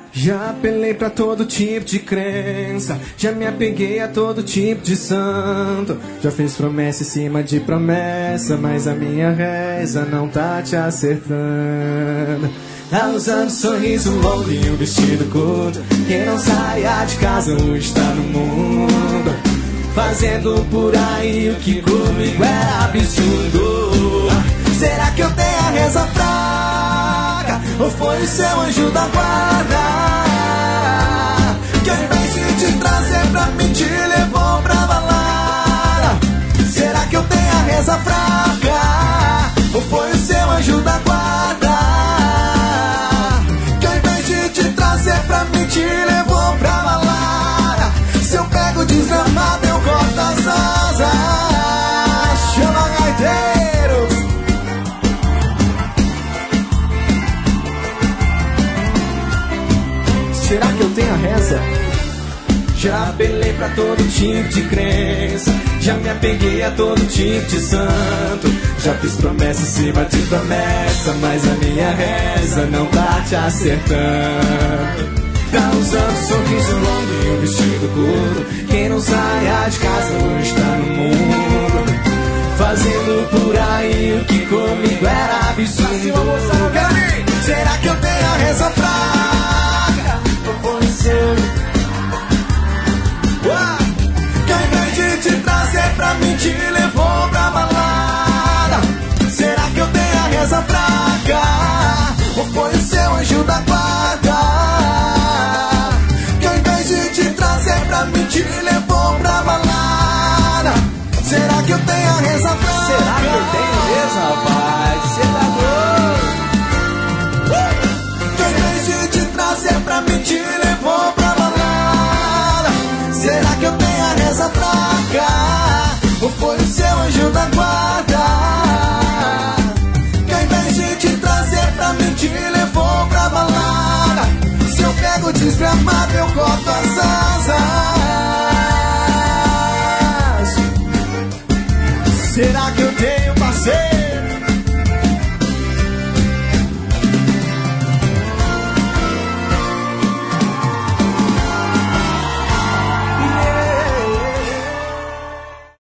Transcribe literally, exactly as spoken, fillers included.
Já apelei pra todo tipo de crença, já me apeguei a todo tipo de santo. Já fiz promessa em cima de promessa, mas a minha reza não tá te acertando. Tá usando sorriso longo e um vestido curto. Quem não saia de casa hoje está no mundo, fazendo por aí o que comigo é absurdo. Será que eu tenho a reza fraca, ou foi o seu anjo da guarda, que ao invés de te trazer pra mim te levou pra balada? Será que eu tenho a reza fraca, ou foi o seu anjo da guarda, que ao invés de te trazer pra mim te levou pra balada? Se eu pego desgramado eu corto as asas. Chama gaiteiros. Será que eu tenho a reza? Já apelei pra todo tipo de crença, já me apeguei a todo tipo de santo. Já fiz promessa em cima de promessa, mas a minha reza não tá te acertando. Tá usando sorriso longo e um vestido curto. Quem não saia de casa hoje tá no mundo, fazendo por aí o que comigo era absurdo. Será que eu tenho a reza fraca, ou foi o seu? Que ao invés de te trazer pra mim te levou pra balada? Será que eu tenho a reza fraca, ou foi o seu anjo da guarda, que ao invés de te trazer pra mim te levou pra balada? Será que eu tenho a reza fraca? Será que eu tenho mesmo, rapaz? Cê tá doido? uh! Que ao invés de te trazer pra mim te levou pra balada? Será que eu tenho a reza fraca, ou foi o seu anjo da guarda, que ao invés de te trazer pra mim te levou pra balada? Se eu pego desgramado eu corto as asas.